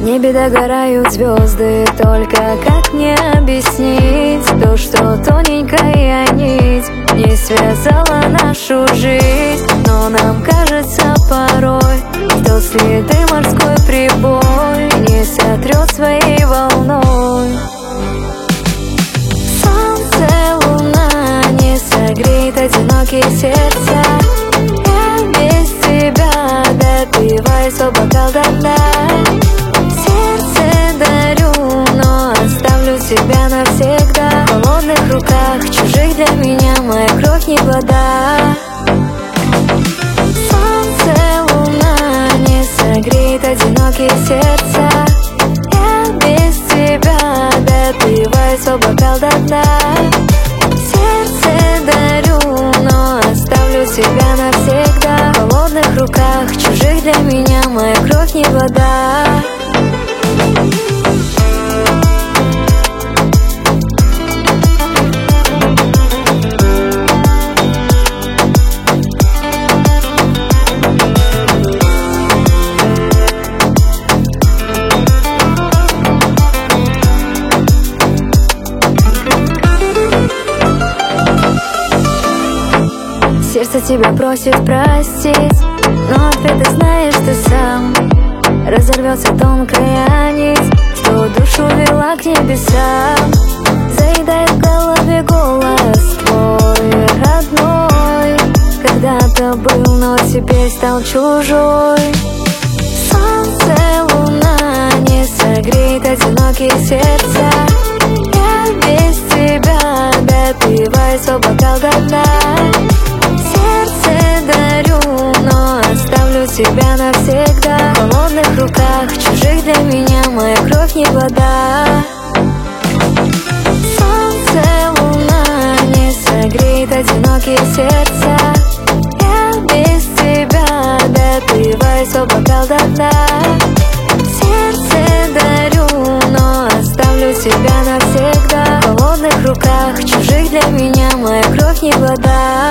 небе догорают звезды, только как мне объяснить то, что тоненькая нить не связала нашу жизнь? Но нам кажется порой, что следы морской прибой не сотрет своей волной. Солнце, луна не согреет одинокие сердца. Я без тебя допиваю свой бокал до дна. Сердце дарю, но оставлю тебя навсегда. В холодных руках чужих для меня моя кровь не вода. Солнце, луна не согреет одинокие сердца. Я без тебя допиваю свой бокал до дна. Сердце дарю, но оставлю тебя навсегда. В холодных руках чужих для меня моя кровь не вода. Сердце тебя просит простить, но ответ знаешь ты сам. Разорвется тонкая нить, что душу вела к небесам. Заедает в голове голос твой родной. Когда-то был, но теперь стал чужой. Солнце, луна не согреет одинокие сердца. Я без тебя допиваю свой бокал до дна. Сердце дарю, но оставлю тебя навсегда. В холодных руках чужих для меня моя кровь не вода. Солнце, луна не согреет одинокие сердца. Я без тебя допиваю свой бокал до дна. Сердце дарю, но оставлю тебя навсегда. В холодных руках чужих для меня моя кровь не вода.